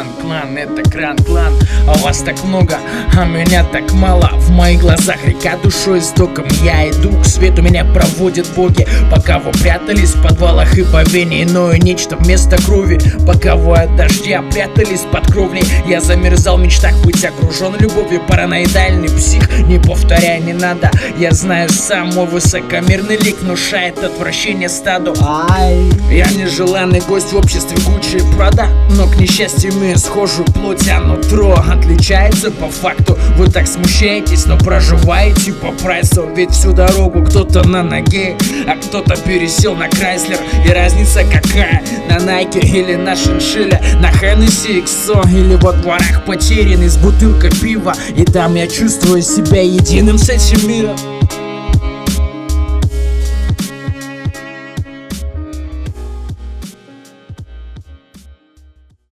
клан, это кран-клан. А вас так много, а меня так мало. В моих глазах река душой истоком. Я иду к свету, меня проводят боги. Пока вы прятались в подвалах и по вене иное нечто вместо крови. Пока вы от дождя прятались под кровлей, я замерзал в мечтах быть окружен любовью. Параноидальный псих, не повторяй, не надо. Я знаю сам, мой высокомерный лик внушает отвращение стаду. Я нежеланный гость в обществе Гуччи и Прада, но к несчастью имею схожую плоть, а нутро отличается по факту. Вы так смущаетесь, но проживаете по прайсу. Ведь всю дорогу кто-то на ноге, а кто-то пересел на Крайслер. И разница какая? На Найке или на шиншилле, на Хеннесси XO или во дворах потерянный с бутылкой пива. И там я чувствую себя единым с этим миром.